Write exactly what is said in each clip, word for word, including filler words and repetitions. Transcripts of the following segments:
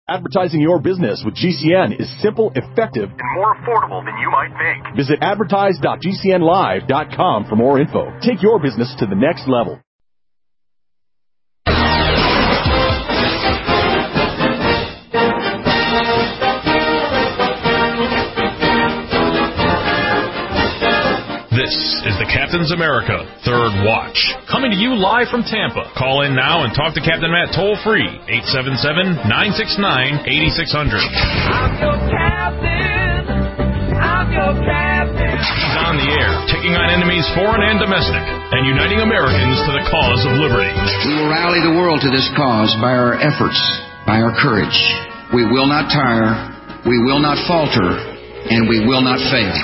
Advertising your business with G C N is simple, effective, and more affordable than you might think. Visit advertise dot g c n live dot com for more info. Take your business to the next level. This is the Captain's America Third Watch, coming to you live from Tampa. Call in now and talk to Captain Matt toll-free, eight seven seven, nine six nine, eight six zero zero. I'm your captain. I'm your captain. He's on the air, taking on enemies foreign and domestic, and uniting Americans to the cause of liberty. We will rally the world to this cause by our efforts, by our courage. We will not tire, we will not falter, and we will not fail.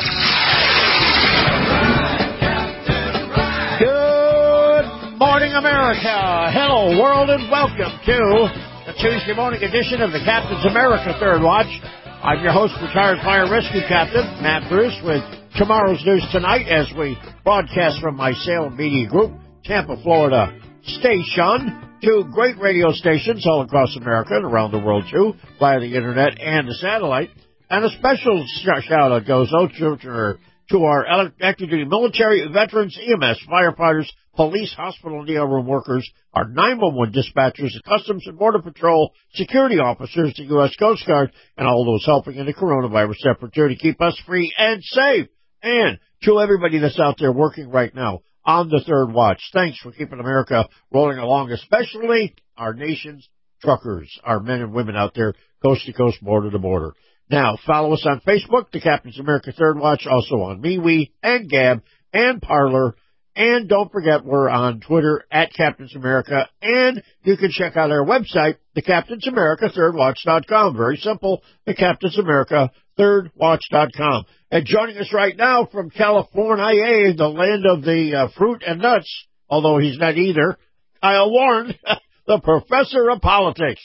Morning, America. Hello, world, and welcome to the Tuesday morning edition of the Captain's America Third Watch. I'm your host, retired fire rescue captain, Matt Bruce, with tomorrow's news tonight as we broadcast from my Salem Media Group, Tampa, Florida station, two great radio stations all across America and around the world, too, via the Internet and the satellite. And a special shout-out goes out to, to our active duty military, veterans, E M S, firefighters, police, hospital, and E R room workers, our nine one one dispatchers, the Customs and Border Patrol, security officers, the U S Coast Guard, and all those helping in the coronavirus effort to keep us free and safe. And to everybody that's out there working right now on the Third Watch, thanks for keeping America rolling along, especially our nation's truckers, our men and women out there, coast to coast, border to border. Now, follow us on Facebook, the Captain's America Third Watch, also on MeWe and Gab and Parler. And don't forget, we're on Twitter at Captain's America, and you can check out our website, the Captain's America Third Watch dot com. Very simple, the Captain's America Third Watch dot com. And joining us right now from California, the land of the uh, fruit and nuts, although he's not either, Kyle Warren, the Professor of Politics.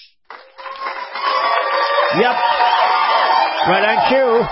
Yep. Right on cue.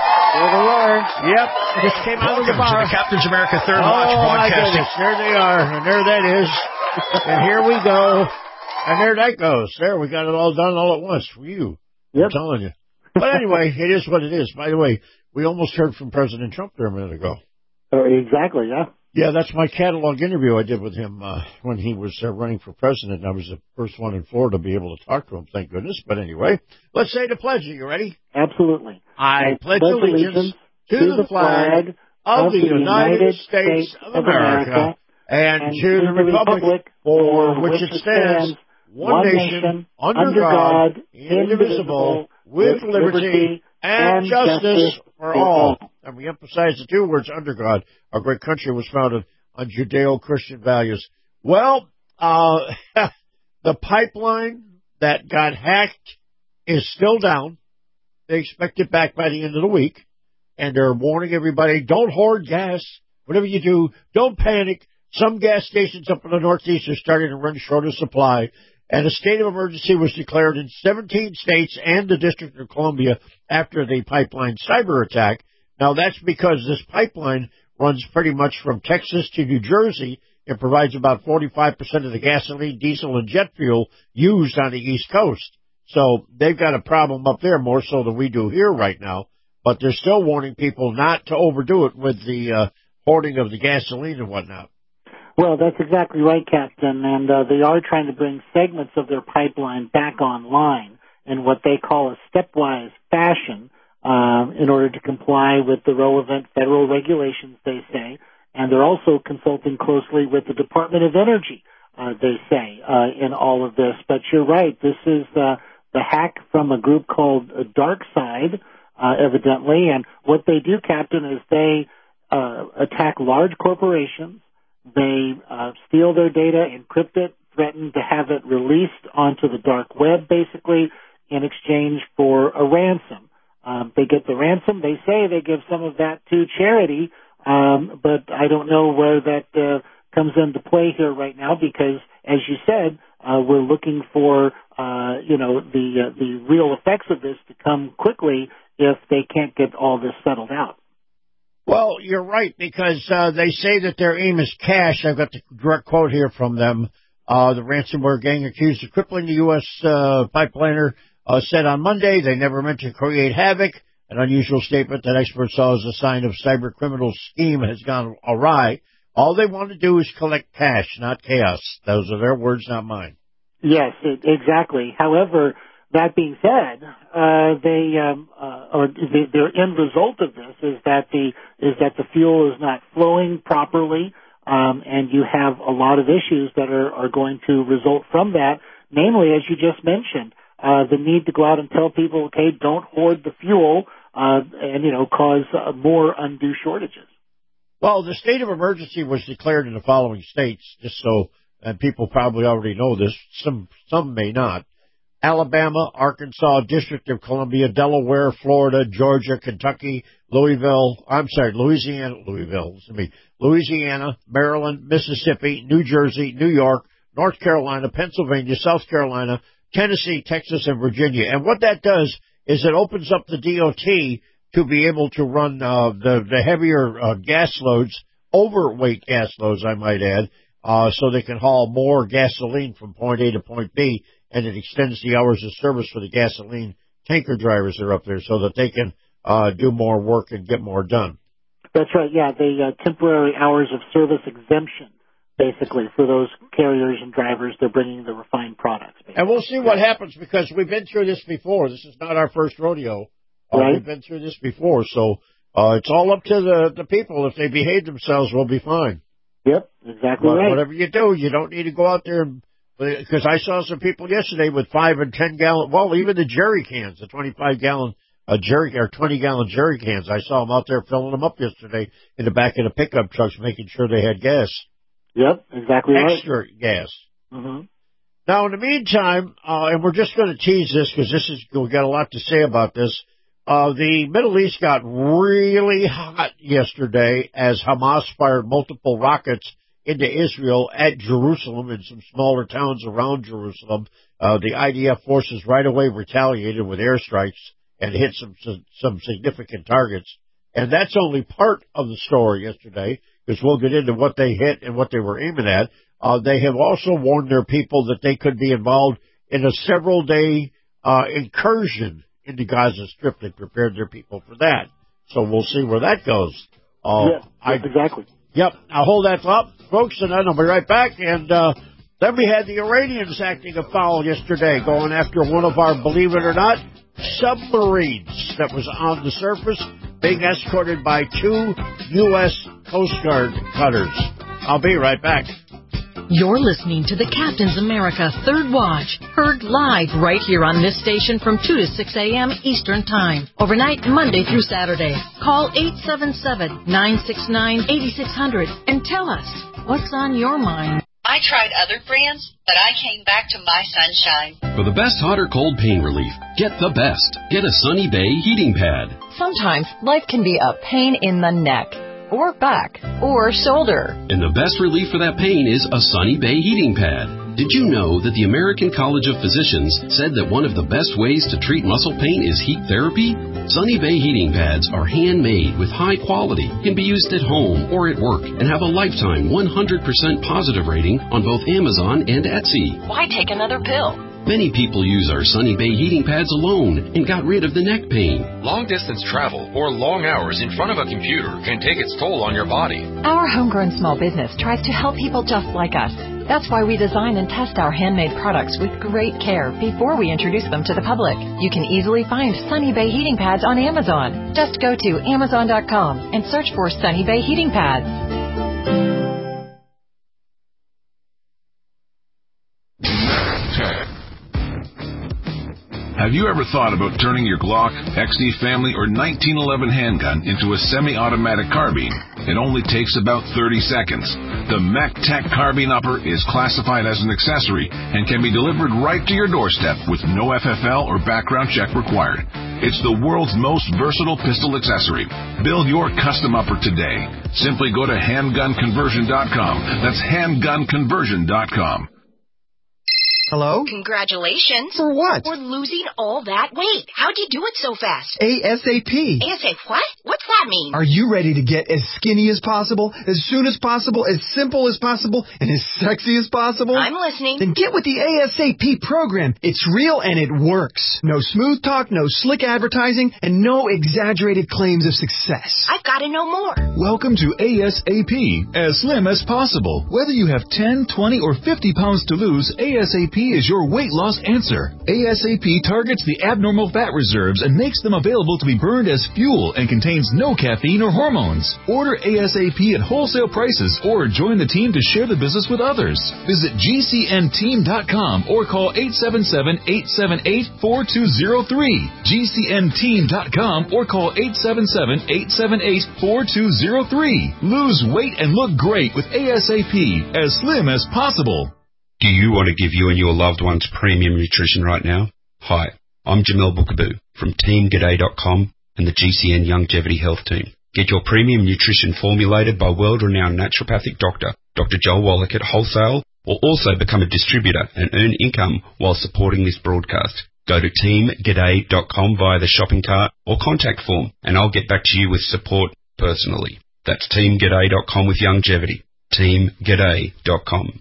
Yep. Just came out of the bar. To the Captain's America Third oh, Watch My broadcasting. goodness. There they are. And there that is. And here we go. And there that goes. There, we got it all done all at once for you. Yep. I'm telling you. But anyway, it is what it is. By the way, we almost heard from President Trump there a minute ago. Oh, exactly, yeah. Yeah, that's my catalog interview I did with him uh, when he was uh, running for president. And I was the first one in Florida to be able to talk to him, thank goodness. But anyway, let's say the pledge. Are you ready? Absolutely. I, I pledge allegiance to, to the flag of the United States of America and, and to the republic for which it stands, one nation, under God, indivisible, with liberty and justice for all. And we emphasize the two words, under God. Our great country was founded on Judeo-Christian values. Well, uh, the pipeline that got hacked is still down. They expect it back by the end of the week. And they're warning everybody, don't hoard gas. Whatever you do, don't panic. Some gas stations up in the Northeast are starting to run short of supply. And a state of emergency was declared in seventeen states and the District of Columbia after the pipeline cyber attack. Now, that's because this pipeline runs pretty much from Texas to New Jersey. It provides about forty-five percent of the gasoline, diesel, and jet fuel used on the East Coast. So they've got a problem up there more so than we do here right now. But they're still warning people not to overdo it with the uh, hoarding of the gasoline and whatnot. Well, that's exactly right, Captain. And uh, they are trying to bring segments of their pipeline back online in what they call a stepwise fashion uh, in order to comply with the relevant federal regulations, they say. And they're also consulting closely with the Department of Energy, uh, they say, uh, in all of this. But you're right. This is uh, the hack from a group called DarkSide, uh, evidently. And what they do, Captain, is they uh, attack large corporations. They uh, steal their data, encrypt it, threaten to have it released onto the dark web, basically, in exchange for a ransom. Um, they get the ransom. They say they give some of that to charity, um, but I don't know where that uh, comes into play here right now because, as you said, uh, we're looking for, uh, you know, the uh, the real effects of this to come quickly if they can't get all this settled out. Well, you're right, because uh, they say that their aim is cash. I've got the direct quote here from them. Uh, the ransomware gang accused of crippling the U S uh, pipeliner uh, said on Monday they never meant to create havoc, an unusual statement that experts saw as a sign of cyber criminal scheme has gone awry. All they want to do is collect cash, not chaos. Those are their words, not mine. Yes, it, exactly. However, that being said, uh, they, um, uh, or the, the end result of this is that the, is that the fuel is not flowing properly, um, and you have a lot of issues that are, are going to result from that, namely, as you just mentioned, uh, the need to go out and tell people, okay, don't hoard the fuel, uh, and, you know, cause uh, more undue shortages. Well, the state of emergency was declared in the following states, just so, and people probably already know this, some, some may not. Alabama, Arkansas, District of Columbia, Delaware, Florida, Georgia, Kentucky, Louisville, I'm sorry, Louisiana, Louisville, excuse me, Louisiana, Maryland, Mississippi, New Jersey, New York, North Carolina, Pennsylvania, South Carolina, Tennessee, Texas, and Virginia. And what that does is it opens up the D O T to be able to run uh, the, the heavier uh, gas loads, overweight gas loads, I might add, uh, so they can haul more gasoline from point A to point B, and it extends the hours of service for the gasoline tanker drivers that are up there so that they can uh, do more work and get more done. That's right, yeah, the uh, temporary hours of service exemption, basically, for those carriers and drivers. They're bringing the refined products. Basically. And we'll see what happens, because we've been through this before. This is not our first rodeo. Uh, right. We've been through this before, so uh, it's all up to the, the people. If they behave themselves, we'll be fine. Yep, exactly but right. Whatever you do, you don't need to go out there and, because I saw some people yesterday with five and ten gallon, well, even the jerry cans, the twenty-five gallon uh, jerry or twenty gallon jerry cans. I saw them out there filling them up yesterday in the back of the pickup trucks, making sure they had gas. Yep, exactly Extra right. gas. Mm-hmm. Now, in the meantime, uh, and we're just going to tease this because this is we got a lot to say about this. Uh, the Middle East got really hot yesterday as Hamas fired multiple rockets into Israel at Jerusalem and some smaller towns around Jerusalem. Uh, the I D F forces right away retaliated with airstrikes and hit some, some, some significant targets. And that's only part of the story yesterday, because we'll get into what they hit and what they were aiming at. Uh, they have also warned their people that they could be involved in a several-day uh, incursion into Gaza Strip. They prepared their people for that. So we'll see where that goes. Uh, yeah, I, exactly. Yep. I'll hold that thought, folks, and then I'll be right back. And uh, then we had the Iranians acting afoul yesterday, going after one of our, believe it or not, submarines that was on the surface, being escorted by two U S Coast Guard cutters. I'll be right back. You're listening to the Captain's America Third Watch, heard live right here on this station from two to six a.m. Eastern Time, overnight Monday through Saturday. Call eight seven seven, nine six nine, eight six zero zero and tell us what's on your mind. I tried other brands, but I came back to My Sunshine. For the best hot or cold pain relief, get the best. Get a Sunny Bay heating pad. Sometimes life can be a pain in the neck, or back, or shoulder. And the best relief for that pain is a Sunny Bay heating pad. Did you know that the American College of Physicians said that one of the best ways to treat muscle pain is heat therapy? Sunny Bay heating pads are handmade with high quality, can be used at home or at work, and have a lifetime one hundred percent positive rating on both Amazon and Etsy. Why take another pill? Many people use our Sunny Bay heating pads alone and got rid of the neck pain. Long-distance travel or long hours in front of a computer can take its toll on your body. Our homegrown small business tries to help people just like us. That's why we design and test our handmade products with great care before we introduce them to the public. You can easily find Sunny Bay heating pads on Amazon. Just go to amazon dot com and search for Sunny Bay heating pads. Have you ever thought about turning your Glock, X D Family, or nineteen eleven handgun into a semi-automatic carbine? It only takes about thirty seconds. The MacTac Carbine Upper is classified as an accessory and can be delivered right to your doorstep with no F F L or background check required. It's the world's most versatile pistol accessory. Build your custom upper today. Simply go to handgun conversion dot com. That's handgun conversion dot com. Hello? Congratulations. For what? For losing all that weight. How'd you do it so fast? ASAP. ASAP what? What's that mean? Are you ready to get as skinny as possible, as soon as possible, as simple as possible, and as sexy as possible? I'm listening. Then get with the ASAP program. It's real and it works. No smooth talk, no slick advertising, and no exaggerated claims of success. I've got to know more. Welcome to ASAP, as slim as possible. Whether you have ten, twenty, or fifty pounds to lose, ASAP is your weight loss answer. ASAP targets the abnormal fat reserves and makes them available to be burned as fuel and contains no caffeine or hormones. Order ASAP at wholesale prices or join the team to share the business with others. Visit G C N team dot com or call eight seven seven, eight seven eight, four two zero three. G C N team dot com or call eight seven seven, eight seven eight, four two zero three. Lose weight and look great with ASAP, as slim as possible. Do you want to give you and your loved ones premium nutrition right now? Hi, I'm Jamel Bookaboo from team g'day dot com and the G C N Longevity Health Team. Get your premium nutrition formulated by world-renowned naturopathic doctor, Doctor Joel Wallach at wholesale, or also become a distributor and earn income while supporting this broadcast. Go to team g'day dot com via the shopping cart or contact form, and I'll get back to you with support personally. That's team g'day dot com with longevity. team g'day dot com.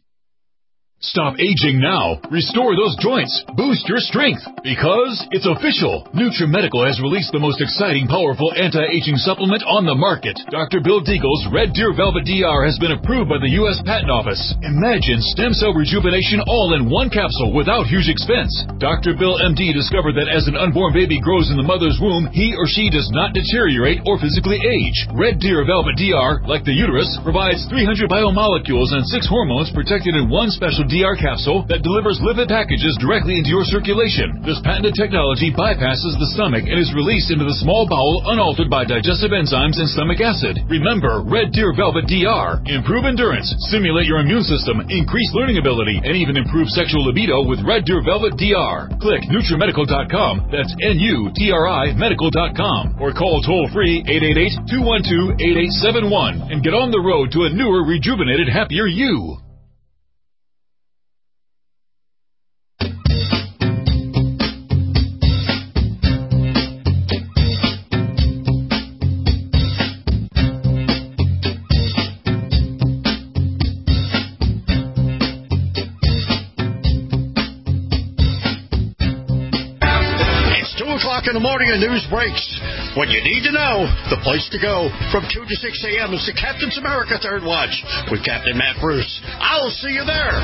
Stop aging now. Restore those joints. Boost your strength. Because it's official. NutriMedical has released the most exciting, powerful anti-aging supplement on the market. Doctor Bill Deagle's Red Deer Velvet D R has been approved by the U S Patent Office. Imagine stem cell rejuvenation all in one capsule without huge expense. Doctor Bill M D discovered that as an unborn baby grows in the mother's womb, he or she does not deteriorate or physically age. Red Deer Velvet D R, like the uterus, provides three hundred biomolecules and six hormones protected in one special D R capsule that delivers lipid packages directly into your circulation. This patented technology bypasses the stomach and is released into the small bowel unaltered by digestive enzymes and stomach acid. Remember, Red Deer Velvet D R. Improve endurance, stimulate your immune system, increase learning ability, and even improve sexual libido with Red Deer Velvet D R. Click NutriMedical dot com, that's N U T R I medical dot com, or call toll-free eight eight eight, two one two, eight eight seven one and get on the road to a newer, rejuvenated, happier you. In the morning, the news breaks. When you need to know, the place to go. From two to six a.m. is the Captain's America Third Watch with Captain Matt Bruce. I'll see you there.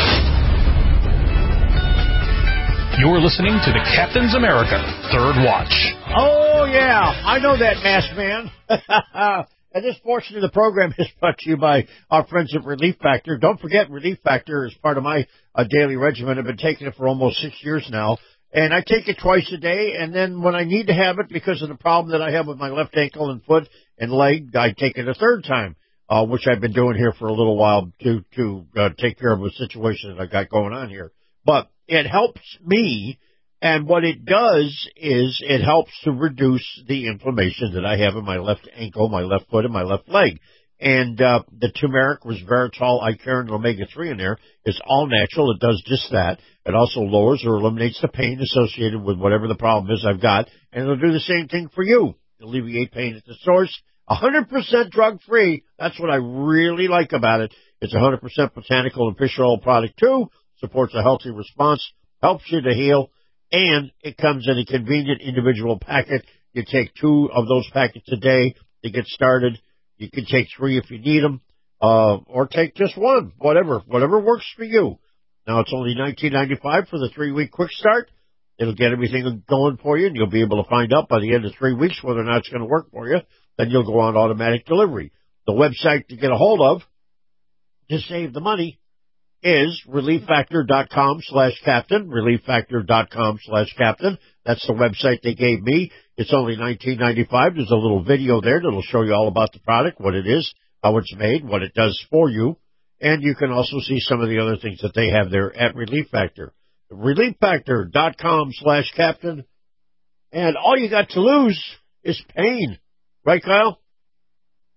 You're listening to the Captain's America Third Watch. Oh, yeah. I know that, masked man. And this portion of the program is brought to you by our friends at Relief Factor. Don't forget, Relief Factor is part of my uh, daily regimen. I've been taking it for almost six years now. And I take it twice a day, and then when I need to have it because of the problem that I have with my left ankle and foot and leg, I take it a third time, uh, which I've been doing here for a little while to to uh, take care of a situation that I got going on here. But it helps me, and what it does is it helps to reduce the inflammation that I have in my left ankle, my left foot, and my left leg. And uh, the turmeric, resveratrol, Icare, and omega three in there is all natural. It does just that. It also lowers or eliminates the pain associated with whatever the problem is I've got. And it'll do the same thing for you. Alleviate pain at the source. one hundred percent drug-free. That's what I really like about it. It's one hundred percent botanical and fish oil product, too. Supports a healthy response. Helps you to heal. And it comes in a convenient individual packet. You take two of those packets a day to get started. You can take three if you need them, uh, or take just one, whatever, whatever works for you. Now, it's only nineteen ninety-five for the three-week quick start. It'll get everything going for you, and you'll be able to find out by the end of three weeks whether or not it's going to work for you. Then you'll go on automatic delivery. The website to get a hold of to save the money is relieffactor.com slash captain, relieffactor.com slash captain. That's the website they gave me. It's only nineteen ninety-five. There's a little video there that'll show you all about the product, what it is, how it's made, what it does for you. And you can also see some of the other things that they have there at Relief Factor. relieffactor.com slash captain. And all you got to lose is pain. Right, Kyle?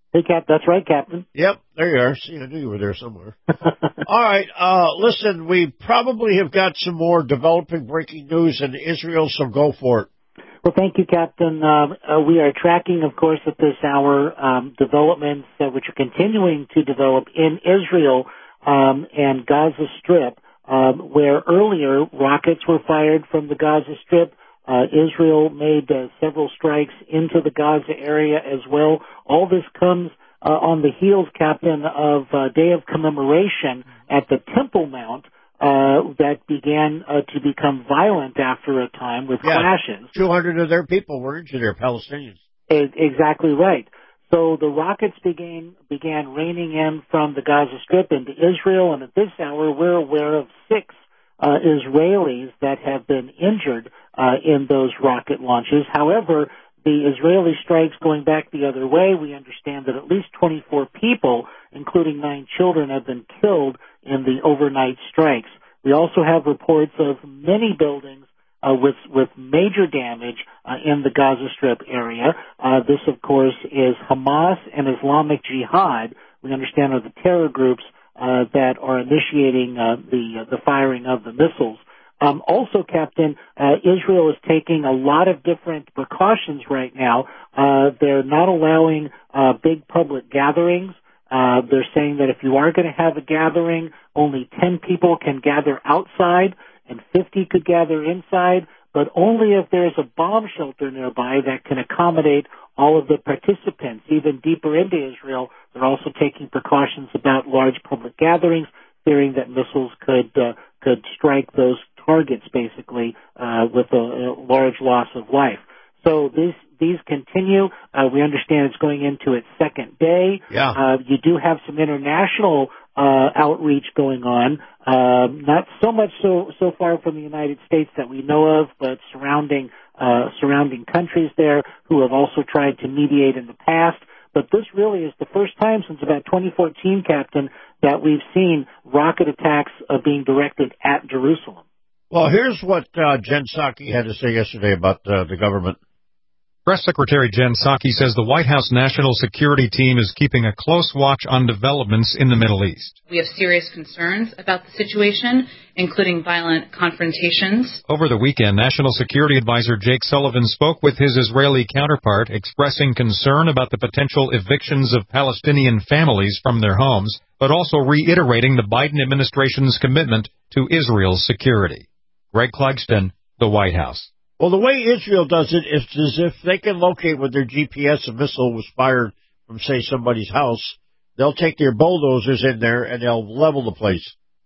Hey, Cap, that's right, Captain. Yep, there you are. See, I knew you were there somewhere. All right, uh, listen, we probably have got some more developing breaking news in Israel, so go for it. Well, thank you, Captain. Uh, uh, we are tracking, of course, at this hour, um, developments uh, which are continuing to develop in Israel um, and Gaza Strip, um, where earlier rockets were fired from the Gaza Strip. Uh, Israel made uh, several strikes into the Gaza area as well. All this comes uh, on the heels, Captain, of a day of commemoration at the Temple Mount uh, that began uh, to become violent after a time with yeah, clashes. two hundred of their people were injured there, Palestinians. E- exactly right. So the rockets began began raining in from the Gaza Strip into Israel, and at this hour we're aware of six uh, Israelis that have been injured uh, in those rocket launches. However, the Israeli strikes going back the other way, we understand that at least twenty-four people, including nine children, have been killed in the overnight strikes. We also have reports of many buildings Uh, with with major damage uh, in the Gaza Strip area. Uh, this, of course, is Hamas and Islamic Jihad. We understand are the terror groups uh, that are initiating uh, the uh, the firing of the missiles. Um, also, Captain, uh, Israel is taking a lot of different precautions right now. Uh, they're not allowing uh, big public gatherings. Uh, they're saying that if you are going to have a gathering, only ten people can gather outside and fifty could gather inside, but only if there's a bomb shelter nearby that can accommodate all of the participants. Even deeper into Israel, they're also taking precautions about large public gatherings, fearing that missiles could uh, could strike those targets, basically, uh, with a, a large loss of life. So these these continue. Uh, we understand it's going into its second day. Yeah. Uh, you do have some international uh, outreach going on. Uh, not so much so so far from the United States that we know of, but surrounding uh, surrounding countries there who have also tried to mediate in the past. But this really is the first time since about twenty fourteen, Captain, that we've seen rocket attacks uh, being directed at Jerusalem. Well, here's what uh, Jen Psaki had to say yesterday about uh, the government. Press Secretary Jen Psaki says the White House National Security Team is keeping a close watch on developments in the Middle East. We have serious concerns about the situation, including violent confrontations. Over the weekend, National Security Advisor Jake Sullivan spoke with his Israeli counterpart, expressing concern about the potential evictions of Palestinian families from their homes, but also reiterating the Biden administration's commitment to Israel's security. Greg Clugston, the White House. Well, the way Israel does it is as if they can locate with their G P S a missile was fired from, say, somebody's house. They'll take their bulldozers in there and they'll level the place.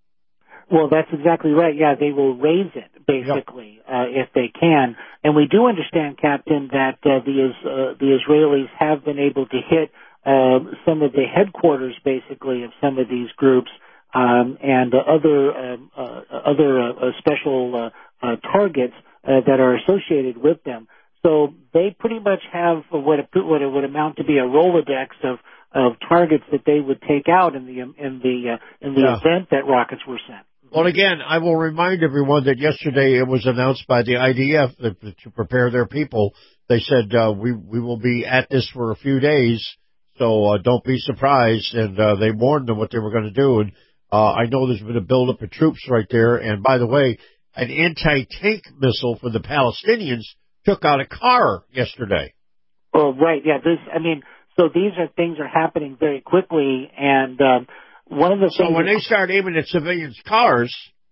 Well, that's exactly right. Yeah, they will raise it, basically, yep. uh, if they can. And we do understand, Captain, that uh, the, uh, the Israelis have been able to hit uh, some of the headquarters, basically, of some of these groups um, and uh, other, um, uh, other uh, special uh, uh, targets Uh, that are associated with them. So they pretty much have what, it, what it would amount to be a Rolodex of, of targets that they would take out in the in the uh, in the yeah. event that rockets were sent. Well, again, I will remind everyone that yesterday it was announced by the I D F that, that to prepare their people. They said uh, we we will be at this for a few days, so uh, don't be surprised. And uh, they warned them what they were going to do. And uh, I know there's been a buildup of troops right there. And by the way, an anti-tank missile for the Palestinians took out a car yesterday. Oh, right. Yeah. This, I mean, so these are things are happening very quickly. And um, one of the so things. when they start aiming at civilians' cars,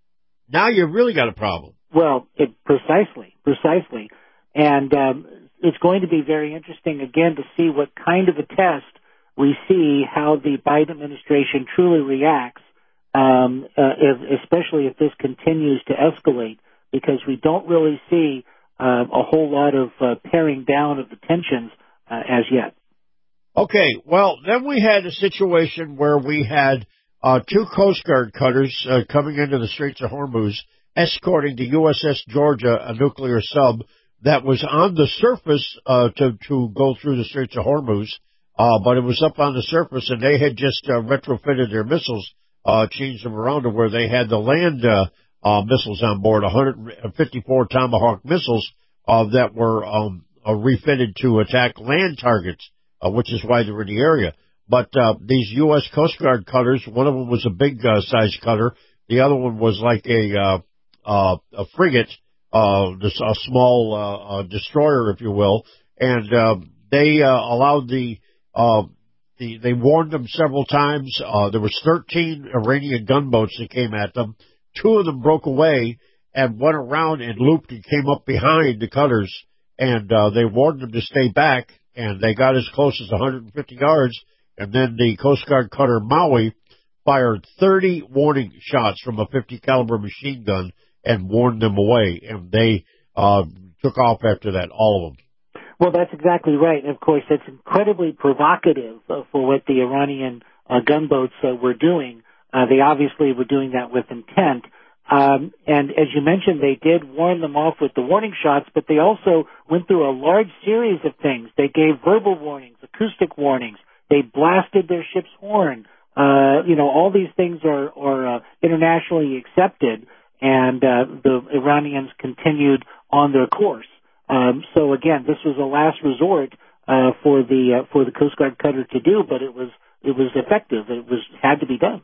now you've really got a problem. Well, it, precisely, precisely. And um, it's going to be very interesting, again, to see what kind of a test we see how the Biden administration truly reacts. Um, uh, if, especially if this continues to escalate, because we don't really see uh, a whole lot of uh, paring down of the tensions uh, as yet. Okay, well, then we had a situation where we had uh, two Coast Guard cutters uh, coming into the Straits of Hormuz, escorting the U S S Georgia, a nuclear sub that was on the surface uh, to, to go through the Straits of Hormuz, uh, but it was up on the surface, and they had just uh, retrofitted their missiles. Uh, changed them around to where they had the land uh, uh, missiles on board, one hundred fifty-four Tomahawk missiles uh, that were um, uh, refitted to attack land targets, uh, which is why they're in the area. But uh, these U S Coast Guard cutters, one of them was a big uh, size cutter. The other one was like a uh, uh, a frigate, uh, just a small uh, uh, destroyer, if you will. And uh, they uh, allowed the, uh, the they warned them several times. Uh, there was thirteen Iranian gunboats that came at them. Two of them broke away and went around and looped and came up behind the cutters. And uh, they warned them to stay back. And they got as close as one hundred fifty yards. And then the Coast Guard cutter Maui fired thirty warning shots from a fifty caliber machine gun and warned them away. And they uh, took off after that, all of them. Well, that's exactly right. And, of course, that's incredibly provocative uh, for what the Iranian uh, gunboats uh, were doing. Uh, they obviously were doing that with intent. Um, and as you mentioned, they did warn them off with the warning shots, but they also went through a large series of things. They gave verbal warnings, acoustic warnings. They blasted their ship's horn. Uh, you know, all these things are, are uh, internationally accepted, and uh, the Iranians continued on their course. Um, so again, this was a last resort uh, for the uh, for the Coast Guard cutter to do, but it was it was effective. It was had to be done.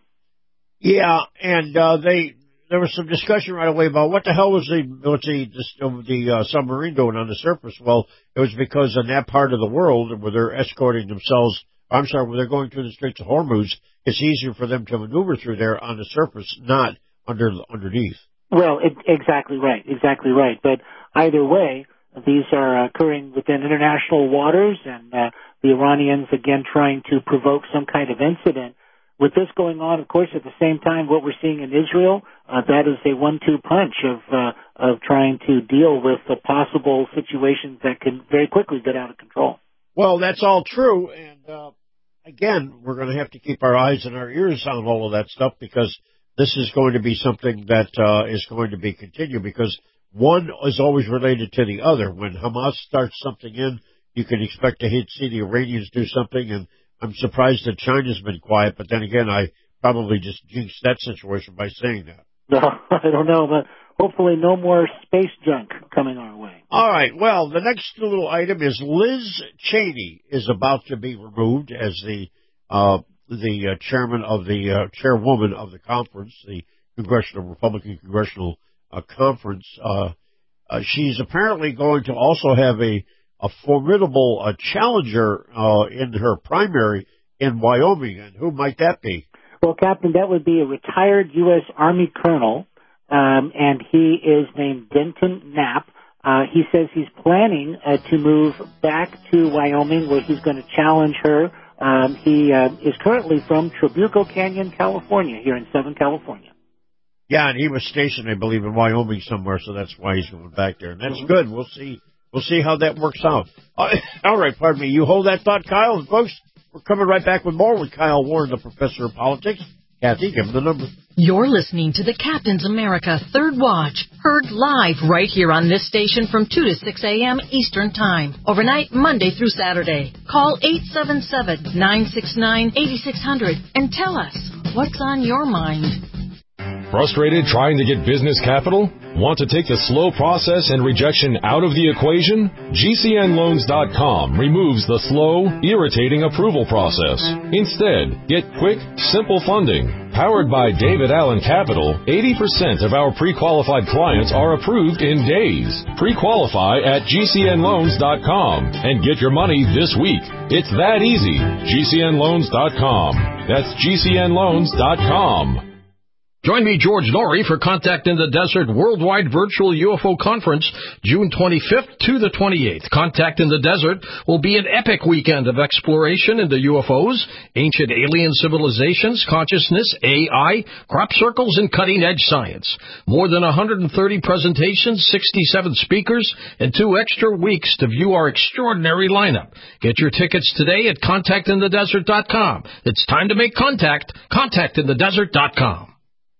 Yeah, and uh, they there was some discussion right away about what the hell was the what's the the, the uh, submarine doing on the surface. Well, it was because in that part of the world where they're escorting themselves. I'm sorry, when they're going through the Straits of Hormuz, it's easier for them to maneuver through there on the surface, not under underneath. Well, it, exactly right, exactly right. But either way, these are occurring within international waters, and uh, the Iranians, again, trying to provoke some kind of incident. With this going on, of course, at the same time, what we're seeing in Israel, uh, that is a one two punch of uh, of trying to deal with the possible situations that can very quickly get out of control. Well, that's all true, and uh, again, we're going to have to keep our eyes and our ears on all of that stuff because this is going to be something that uh, is going to be continued because one is always related to the other. When Hamas starts something in, you can expect to see the Iranians do something, and I'm surprised that China's been quiet, but then again, I probably just jinxed that situation by saying that. No, I don't know, but hopefully no more space junk coming our way. All right. Well, the next little item is Liz Cheney is about to be removed as the uh, the uh, chairman of the uh, chairwoman of the conference, the Congressional Republican Congressional uh, Conference. Uh, uh, she's apparently going to also have a a formidable uh, challenger uh, in her primary in Wyoming, and who might that be? Well, Captain, that would be a retired U S Army colonel. Um, and he is named Denton Knapp. Uh, he says he's planning uh, to move back to Wyoming where he's going to challenge her. Um, he uh, is currently from Trabuco Canyon, California, here in Southern California. Yeah, and he was stationed, I believe, in Wyoming somewhere, so that's why he's going back there. And that's mm-hmm. good. We'll see. We'll see how that works out. Uh, all right, pardon me. You hold that thought, Kyle. And folks, we're coming right back with more with Kyle Warren, the professor of politics. Kathy, give him the number. You're listening to the Captain's America Third Watch, heard live right here on this station from two to six a.m. Eastern Time, overnight Monday through Saturday. Call eight seven seven, nine six nine, eight six zero zero and tell us what's on your mind. Frustrated trying to get business capital? Want to take the slow process and rejection out of the equation? G C N loans dot com removes the slow, irritating approval process. Instead, get quick, simple funding. Powered by David Allen Capital, eighty percent of our pre-qualified clients are approved in days. Pre-qualify at G C N loans dot com and get your money this week. It's that easy. G C N loans dot com. That's G C N loans dot com. Join me, George Norrie, for Contact in the Desert Worldwide Virtual U F O Conference, June twenty-fifth to the twenty-eighth. Contact in the Desert will be an epic weekend of exploration into U F Os, ancient alien civilizations, consciousness, A I, crop circles, and cutting-edge science. More than one hundred thirty presentations, sixty-seven speakers, and two extra weeks to view our extraordinary lineup. Get your tickets today at contact in the desert dot com. It's time to make contact. contact in the desert dot com.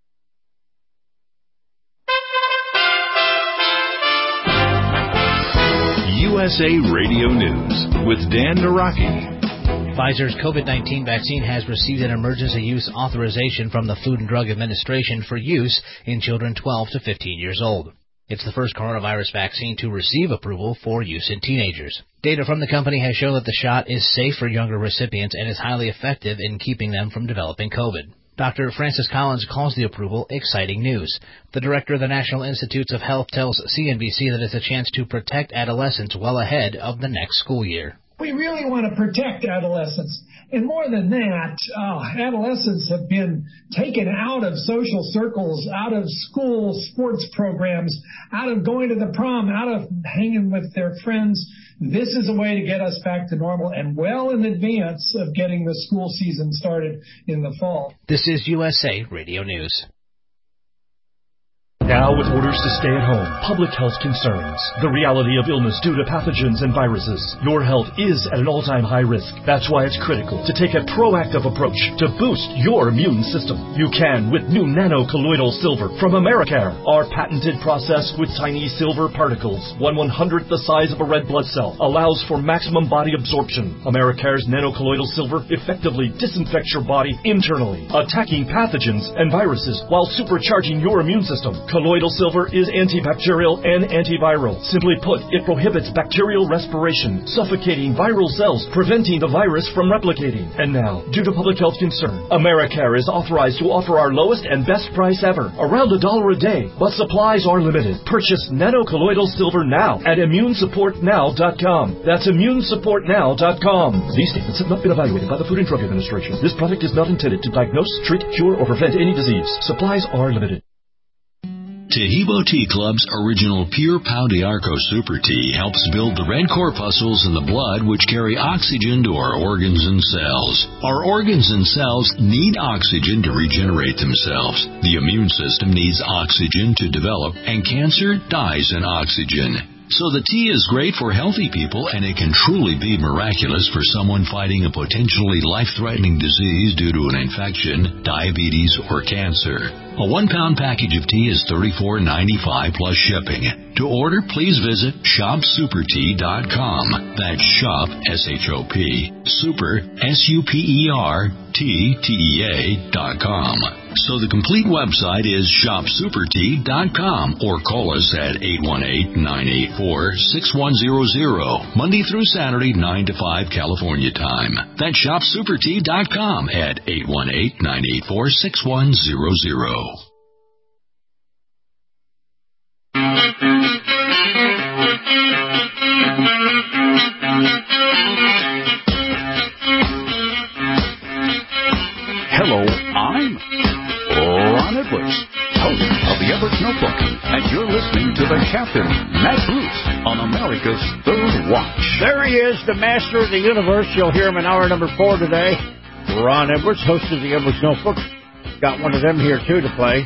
U S A Radio News with Dan Naraki. Pfizer's COVID nineteen vaccine has received an emergency use authorization from the Food and Drug Administration for use in children twelve to fifteen years old. It's the first coronavirus vaccine to receive approval for use in teenagers. Data from the company has shown that the shot is safe for younger recipients and is highly effective in keeping them from developing COVID. Doctor Francis Collins calls the approval exciting news. The director of the National Institutes of Health tells C N B C that it's a chance to protect adolescents well ahead of the next school year. We really want to protect adolescents. And more than that, uh, adolescents have been taken out of social circles, out of school sports programs, out of going to the prom, out of hanging with their friends. This is a way to get us back to normal and well in advance of getting the school season started in the fall. This is U S A Radio News. Now with orders to stay at home, public health concerns, the reality of illness due to pathogens and viruses, your health is at an all-time high risk. That's why it's critical to take a proactive approach to boost your immune system. You can with new nano-colloidal silver from Americare. Our patented process with tiny silver particles, one one-hundredth the size of a red blood cell, allows for maximum body absorption. Americare's nano-colloidal silver effectively disinfects your body internally, attacking pathogens and viruses while supercharging your immune system. Colloidal silver is antibacterial and antiviral. Simply put, it prohibits bacterial respiration, suffocating viral cells, preventing the virus from replicating. And now, due to public health concern, Americare is authorized to offer our lowest and best price ever, around a dollar a day, but supplies are limited. Purchase nano-colloidal silver now at immune support now dot com. That's immune support now dot com. These statements have not been evaluated by the Food and Drug Administration. This product is not intended to diagnose, treat, cure, or prevent any disease. Supplies are limited. Tahibo Tea Club's original Pure Pau d'Arco Super Tea helps build the red corpuscles in the blood which carry oxygen to our organs and cells. Our organs and cells need oxygen to regenerate themselves. The immune system needs oxygen to develop, and cancer dies in oxygen. So the tea is great for healthy people, and it can truly be miraculous for someone fighting a potentially life-threatening disease due to an infection, diabetes, or cancer. A one-pound package of tea is thirty-four ninety-five plus shipping. To order, please visit shop super tea dot com. That's shop, S H O P, super, S U P E R, T, T E A, dot com. So the complete website is shop super tea dot com, or call us at eight one eight, nine eight four, six one zero zero, Monday through Saturday, nine to five California time. That's shop super tea dot com at eight one eight, nine eight four, six one zero zero. Hello, I'm Ron Edwards, host of the Edwards Notebook, and you're listening to the Captain, Matt Bruce, on America's Third Watch. There he is, the master of the universe. You'll hear him in hour number four today. Ron Edwards, host of the Edwards Notebook. Got one of them here, too, to play.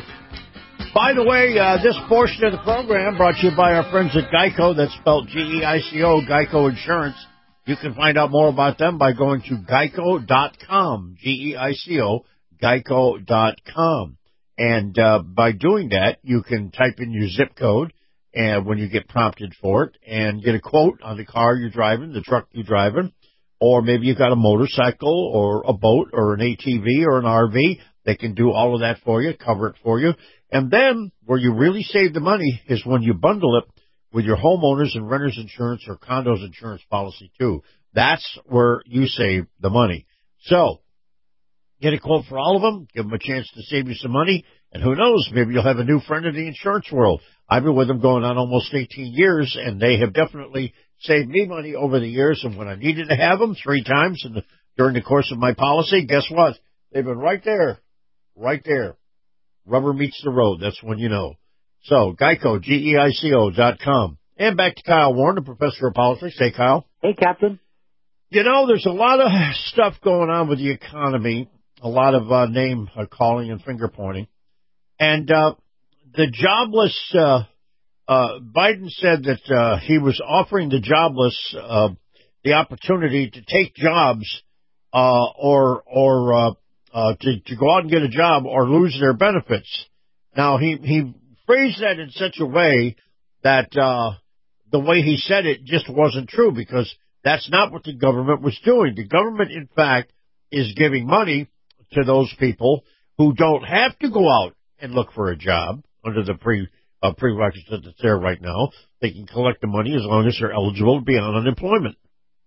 By the way, uh, this portion of the program brought to you by our friends at Geico. That's spelled G E I C O, Geico Insurance. You can find out more about them by going to geico dot com, G E I C O, geico dot com. And uh, by doing that, you can type in your zip code and when you get prompted for it and get a quote on the car you're driving, the truck you're driving, or maybe you've got a motorcycle or a boat or an A T V or an R V. They can do all of that for you, cover it for you. And then where you really save the money is when you bundle it with your homeowners and renters insurance or condos insurance policy too. That's where you save the money. So get a quote for all of them, give them a chance to save you some money, and who knows, maybe you'll have a new friend in the insurance world. I've been with them going on almost eighteen years, and they have definitely saved me money over the years, and when I needed to have them three times in the, during the course of my policy, guess what? They've been right there, right there. Rubber meets the road, that's when you know. So, Geico, G E I C O dot com. And back to Kyle Warren, the professor of politics. Hey, Kyle. Hey, Captain. You know, there's a lot of stuff going on with the economy, a lot of uh, name uh, calling and finger pointing. And uh, the jobless, uh, uh, Biden said that uh, he was offering the jobless uh, the opportunity to take jobs uh, or or uh, uh, to, to go out and get a job or lose their benefits. Now, he, he phrased that in such a way that uh, the way he said it just wasn't true, because that's not what the government was doing. The government, in fact, is giving money to those people who don't have to go out and look for a job under the pre uh, prerequisite that's there right now. They can collect the money as long as they're eligible to be on unemployment.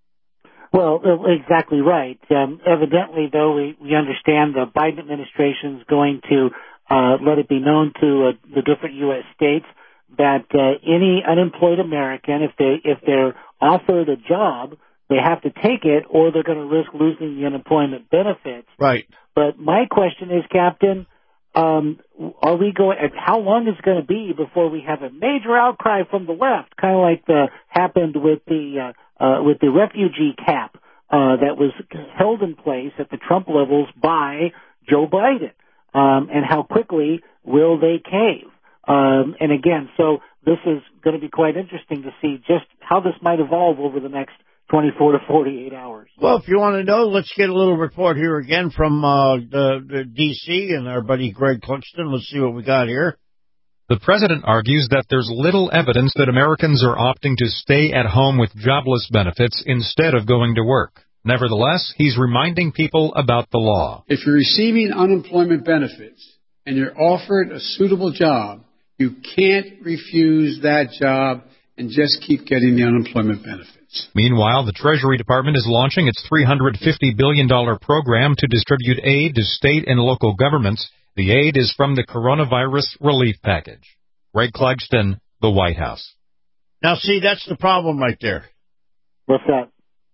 Well, exactly right. Um, evidently, though, we, we understand the Biden administration is going to uh, let it be known to uh, the different U S states that uh, any unemployed American, if they if they're offered a job, they have to take it, or they're going to risk losing the unemployment benefits. Right. But my question is, Captain, um, are we going? How long is it going to be before we have a major outcry from the left, kind of like the happened with the uh, uh, with the refugee cap uh, that was held in place at the Trump levels by Joe Biden, um, and how quickly will they cave? Um, and again, so this is going to be quite interesting to see just how this might evolve over the next twenty-four to forty-eight hours. Well, if you want to know, let's get a little report here again from uh, the, the D C and our buddy Greg Clugston. Let's see what we got here. The president argues that there's little evidence that Americans are opting to stay at home with jobless benefits instead of going to work. Nevertheless, he's reminding people about the law. If you're receiving unemployment benefits and you're offered a suitable job, you can't refuse that job and just keep getting the unemployment benefits. Meanwhile, the Treasury Department is launching its three hundred fifty billion dollars program to distribute aid to state and local governments. The aid is from the coronavirus relief package. Greg Clugston, the White House. Now, see, that's the problem right there. What's that?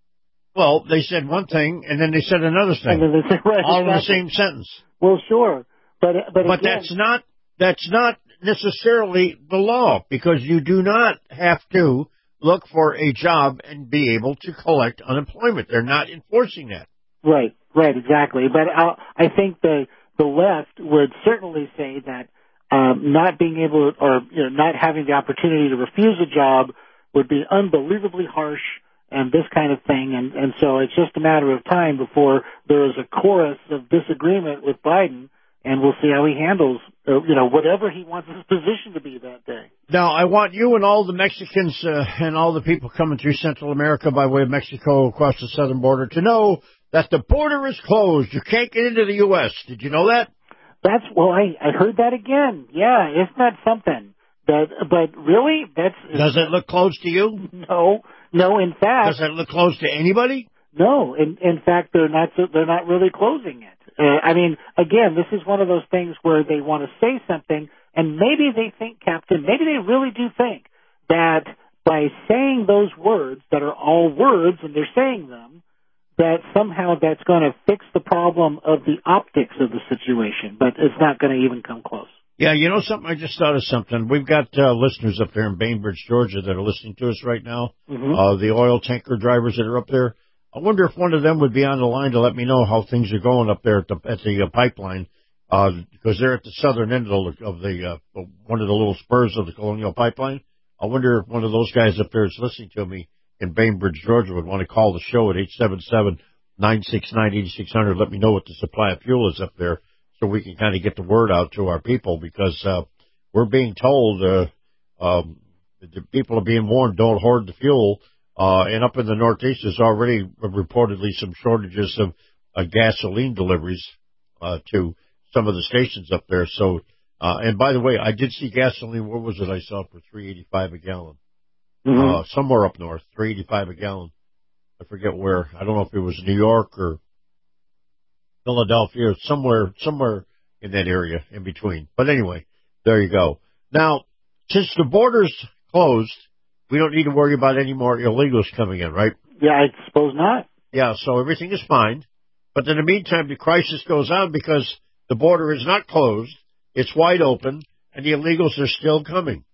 Well, they said one thing, and then they said another thing. And then they said, right, all exactly. in the same sentence. Well, sure. But but, but again, that's not that's not necessarily the law, because you do not have to look for a job and be able to collect unemployment. They're not enforcing that. Right, right, exactly. But I, I think the the left would certainly say that um, not being able, or you know, not having the opportunity to refuse a job would be unbelievably harsh and this kind of thing. And, and so it's just a matter of time before there is a chorus of disagreement with Biden, and we'll see how he handles, uh, you know, whatever he wants his position to be that day. Now, I want you and all the Mexicans uh, and all the people coming through Central America by way of Mexico across the southern border to know that the border is closed. You can't get into the U S Did you know that? That's, well, I, I heard that again. Yeah, isn't that something? That, but really, that's... Does it look closed to you? No, no, in fact... Does it look closed to anybody? No, in, in fact, they're not, they're not really closing it. Uh, I mean, again, this is one of those things where they want to say something, and maybe they think, Captain, maybe they really do think that by saying those words that are all words, and they're saying them, that somehow that's going to fix the problem of the optics of the situation, but it's not going to even come close. Yeah, you know something? I just thought of something. We've got uh, listeners up there in Bainbridge, Georgia, that are listening to us right now, mm-hmm. uh, the oil tanker drivers that are up there. I wonder if one of them would be on the line to let me know how things are going up there at the at the uh, pipeline, uh, because they're at the southern end of the, of the uh, one of the little spurs of the Colonial Pipeline. I wonder if one of those guys up there is listening to me in Bainbridge, Georgia, would want to call the show at eight seven seven, nine six nine, eight six zero zero. Let me know what the supply of fuel is up there, so we can kind of get the word out to our people, because uh, we're being told uh, um, the people are being warned, don't hoard the fuel. Uh, and up in the Northeast, there's already reportedly some shortages of uh, gasoline deliveries uh, to some of the stations up there. So, uh, and by the way, I did see gasoline. What was it I saw for three eighty-five a gallon? Mm-hmm. Uh, somewhere up north, three eighty-five a gallon. I forget where. I don't know if it was New York or Philadelphia, or somewhere, somewhere in that area in between. But anyway, there you go. Now, since the border's closed, we don't need to worry about any more illegals coming in, right? Yeah, I suppose not. Yeah, so everything is fine. But in the meantime, the crisis goes on because the border is not closed. It's wide open, and the illegals are still coming.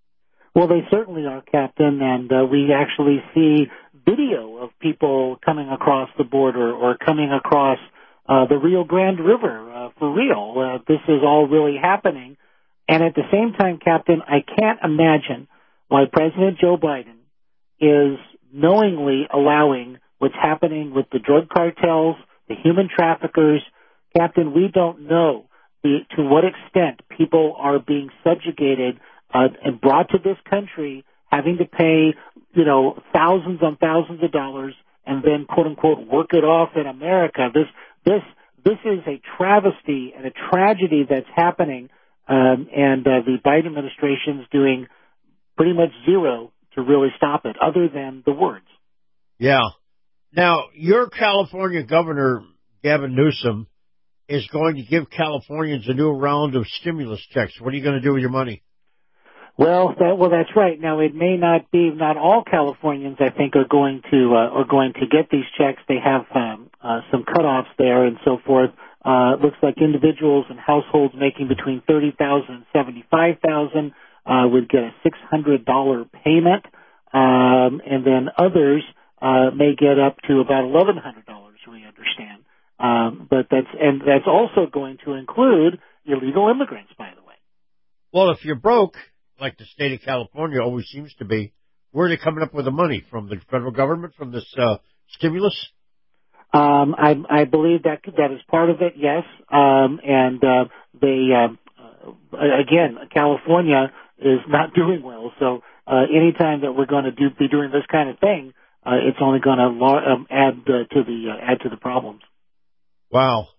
Well, they certainly are, Captain, and uh, we actually see video of people coming across the border or coming across uh, the Rio Grande River uh, for real. Uh, this is all really happening. And at the same time, Captain, I can't imagine why President Joe Biden is knowingly allowing what's happening with the drug cartels, the human traffickers. Captain, we don't know the, to what extent people are being subjugated uh, and brought to this country, having to pay, you know, thousands on thousands of dollars and then, quote unquote, work it off in America. This, this, this is a travesty and a tragedy that's happening. Um, and uh, the Biden administration's doing pretty much zero to really stop it, other than the words. Yeah. Now, your California governor, Gavin Newsom, is going to give Californians a new round of stimulus checks. What are you going to do with your money? Well, that, well, that's right. Now, it may not be, not all Californians, I think, are going to uh, are going to get these checks. They have um, uh, some cutoffs there and so forth. Uh, it looks like individuals and households making between thirty thousand dollars and seventy-five thousand dollars uh, would get a six hundred dollars payment, um, and then others uh, may get up to about eleven hundred dollars. We understand, um, but that's and that's also going to include illegal immigrants, by the way. Well, if you're broke, like the state of California always seems to be, where are they coming up with the money? From the federal government, from this uh, stimulus? Um, I, I believe that that is part of it, yes. Um, and uh, they, uh, again, California is not doing well. So uh, anytime that we're going to do, be doing this kind of thing, uh, it's only going to um, add uh, to the uh, add to the problems. Wow.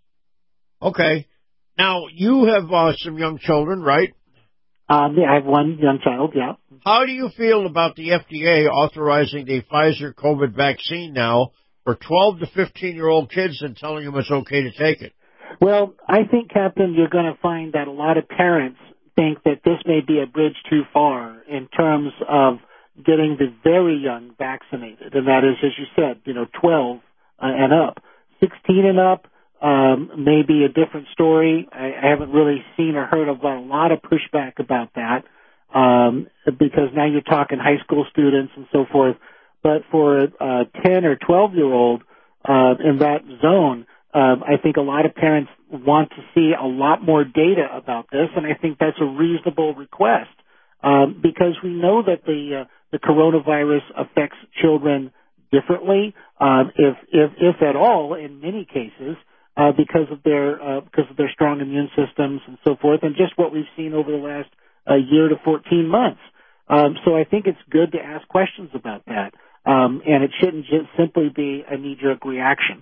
Okay. Now you have uh, some young children, right? Um, yeah, I have one young child. Yeah. How do you feel about the F D A authorizing the Pfizer COVID vaccine now for twelve to fifteen-year-old kids and telling them it's okay to take it? Well, I think, Captain, you're going to find that a lot of parents think that this may be a bridge too far in terms of getting the very young vaccinated. And that is, as you said, you know, twelve uh, and up. sixteen and up um, may be a different story. I, I haven't really seen or heard about a lot of pushback about that um, because now you're talking high school students and so forth. But for a ten or twelve-year-old uh, in that zone, um, I think a lot of parents want to see a lot more data about this, and I think that's a reasonable request um, because we know that the uh, the coronavirus affects children differently, um, if if if at all, in many cases, uh, because of their uh, because of their strong immune systems and so forth, and just what we've seen over the last uh, year to fourteen months. Um, so I think it's good to ask questions about that. Um, and it shouldn't just simply be a knee-jerk reaction.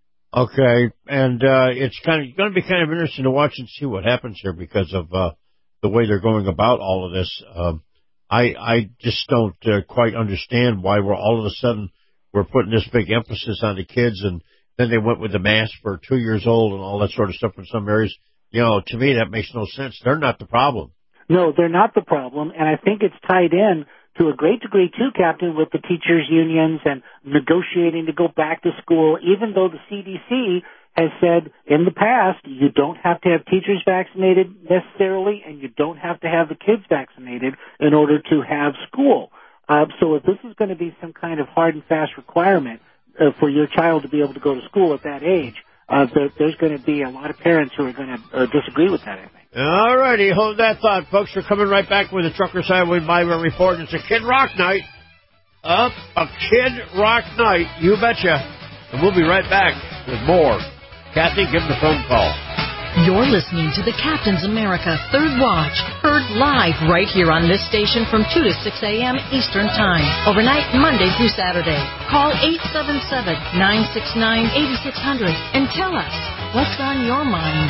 Okay, and uh, it's kind of going to be kind of interesting to watch and see what happens here because of uh, the way they're going about all of this. Um, I I just don't uh, quite understand why we're all of a sudden we're putting this big emphasis on the kids, and then they went with the mask for two years old and all that sort of stuff in some areas. You know, to me that makes no sense. They're not the problem. No, they're not the problem, and I think it's tied in to a great degree, too, Captain, with the teachers' unions and negotiating to go back to school, even though the C D C has said in the past you don't have to have teachers vaccinated necessarily, and you don't have to have the kids vaccinated in order to have school. Uh, so if this is going to be some kind of hard and fast requirement uh, for your child to be able to go to school at that age, uh, there, there's going to be a lot of parents who are going to uh, disagree with that, I think. All righty, hold that thought, folks. We're coming right back with the Truckers Highway Byway Report. It's a Kid Rock night. Up a Kid Rock night, you betcha. And we'll be right back with more. Kathy, give them the phone call. You're listening to the Captain's America Third Watch, heard live right here on this station from two to six a.m. Eastern Time, overnight Monday through Saturday. Call eight seven seven, nine six nine, eight six zero zero and tell us what's on your mind.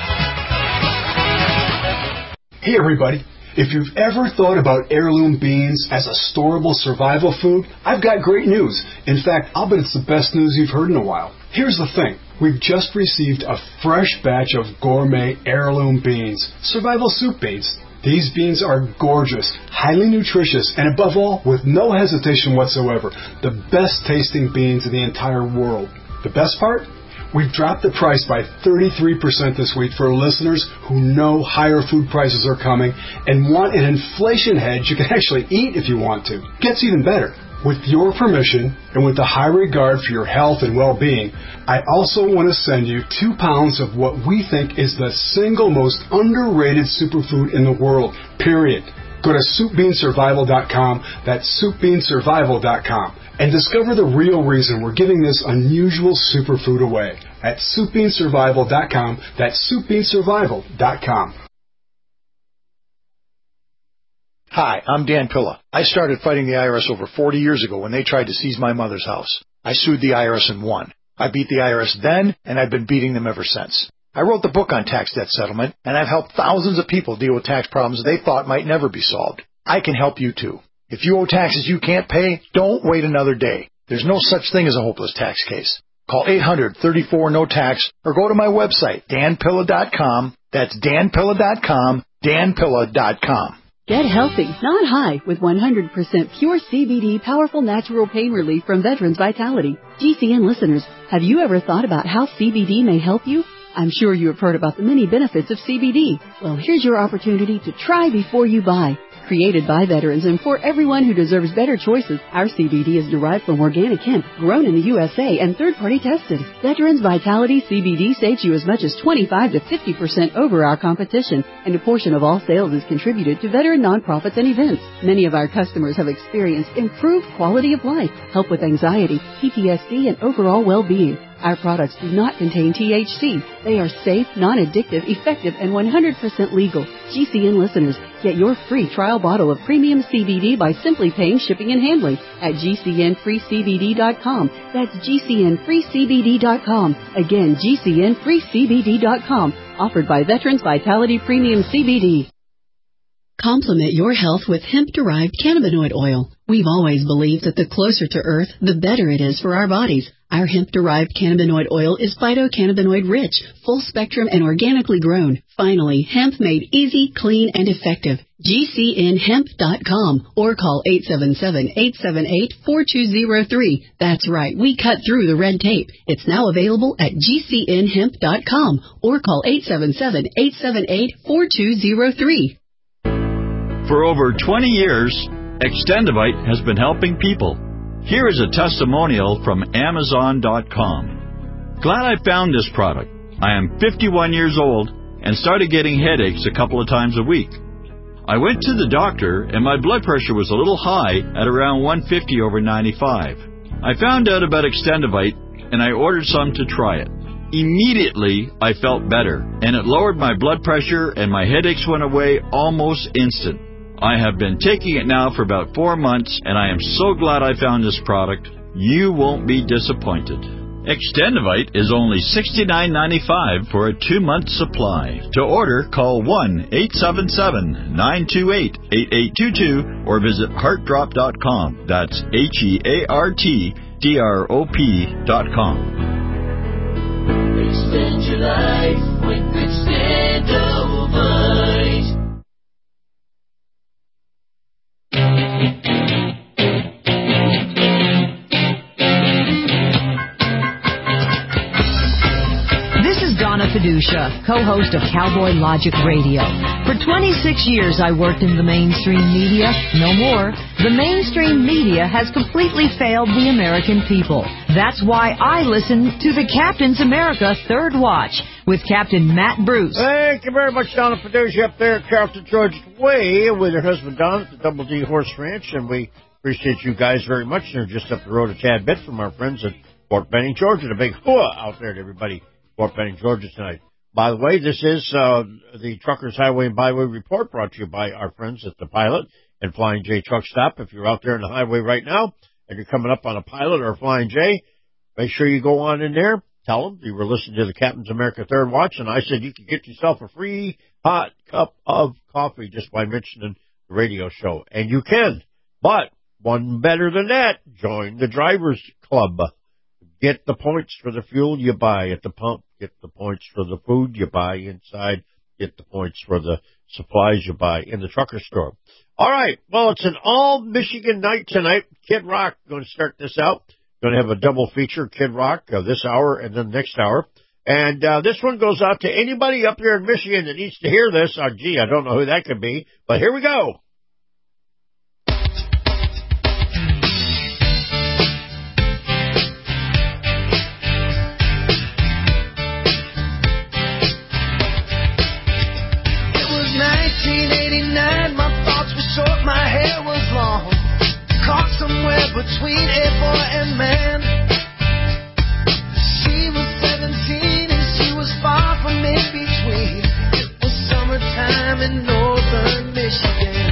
Hey everybody, if you've ever thought about heirloom beans as a storable survival food, I've got great news. In fact, I'll bet it's the best news you've heard in a while. Here's the thing. We've just received a fresh batch of gourmet heirloom beans, survival soup beans. These beans are gorgeous, highly nutritious, and above all, with no hesitation whatsoever, the best tasting beans in the entire world. The best part? We've dropped the price by thirty-three percent this week for listeners who know higher food prices are coming and want an inflation hedge you can actually eat if you want to. Gets even better. With your permission and with the high regard for your health and well-being, I also want to send you two pounds of what we think is the single most underrated superfood in the world, period. Go to soup bean survival dot com, that's soup bean survival dot com, and discover the real reason we're giving this unusual superfood away at soup bean survival dot com, that's soup bean survival dot com. Hi, I'm Dan Pilla. I started fighting the I R S over forty years ago when they tried to seize my mother's house. I sued the I R S and won. I beat the I R S then, and I've been beating them ever since. I wrote the book on tax debt settlement, and I've helped thousands of people deal with tax problems they thought might never be solved. I can help you too. If you owe taxes you can't pay, don't wait another day. There's no such thing as a hopeless tax case. Call eight hundred, thirty-four, no tax or go to my website, dan pilla dot com. That's dan pilla dot com, dan pilla dot com. Get healthy, not high, with one hundred percent pure C B D powerful natural pain relief from Veterans Vitality. G C N listeners, have you ever thought about how C B D may help you? I'm sure you have heard about the many benefits of C B D. Well, here's your opportunity to try before you buy. Created by veterans and for everyone who deserves better choices, our C B D is derived from organic hemp, grown in the U S A and third-party tested. Veterans Vitality C B D saves you as much as twenty-five to fifty percent over our competition, and a portion of all sales is contributed to veteran nonprofits and events. Many of our customers have experienced improved quality of life, help with anxiety, P T S D, and overall well-being. Our products do not contain T H C. They are safe, non-addictive, effective, and one hundred percent legal. G C N listeners, get your free trial bottle of premium C B D by simply paying shipping and handling at G C N free C B D dot com. That's G C N free C B D dot com. Again, G C N free C B D dot com. Offered by Veterans Vitality Premium C B D. Complement your health with hemp-derived cannabinoid oil. We've always believed that the closer to Earth, the better it is for our bodies. Our hemp-derived cannabinoid oil is phytocannabinoid-rich, full-spectrum, and organically grown. Finally, hemp made easy, clean, and effective. G C N hemp dot com or call eight seven seven, eight seven eight, four two zero three. That's right, we cut through the red tape. It's now available at G C N hemp dot com or call eight seven seven, eight seven eight, four two zero three. For over twenty years, Extendivite has been helping people. Here is a testimonial from Amazon dot com. Glad I found this product. I am fifty-one years old and started getting headaches a couple of times a week. I went to the doctor and my blood pressure was a little high at around one fifty over ninety-five. I found out about Extendivite and I ordered some to try it. Immediately, I felt better and it lowered my blood pressure and my headaches went away almost instant. I have been taking it now for about four months, and I am so glad I found this product. You won't be disappointed. Extendivite is only sixty-nine ninety-five for a two-month supply. To order, call one eight seven seven, nine two eight, eight eight two two or visit heart drop dot com. That's H E A R T D R O P dot com. Extend your life with Extendivite. Fiducia, co-host of Cowboy Logic Radio. For twenty-six years I worked in the mainstream media. No more. The mainstream media has completely failed the American people. That's why I listen to the Captain's America Third Watch with Captain Matt Bruce. Thank you very much, Donna Fiducia, up there at Carrollton, Georgia Way with her husband Don at the Double D Horse Ranch, and we appreciate you guys very much. They're just up the road a tad bit from our friends at Fort Benning, Georgia. The big hooah out there to everybody. Fort Benning, Georgia tonight. By the way, this is uh, the Truckers Highway and Byway Report brought to you by our friends at the Pilot and Flying J Truck Stop. If you're out there on the highway right now and you're coming up on a Pilot or a Flying J, make sure you go on in there. Tell them you were listening to the Captain's America Third Watch, and I said you could get yourself a free hot cup of coffee just by mentioning the radio show. And you can. But one better than that, join the Drivers Club. Get the points for the fuel you buy at the pump. Get the points for the food you buy inside. Get the points for the supplies you buy in the trucker store. All right. Well, it's an all-Michigan night tonight. Kid Rock going to start this out. Going to have a double feature, Kid Rock, uh, this hour and then next hour. And uh, this one goes out to anybody up there in Michigan that needs to hear this. Oh, gee, I don't know who that could be. But here we go. nineteen eighty-nine, my thoughts were short, my hair was long, caught somewhere between a boy and man. She was seventeen and she was far from in between. It was summertime in northern Michigan.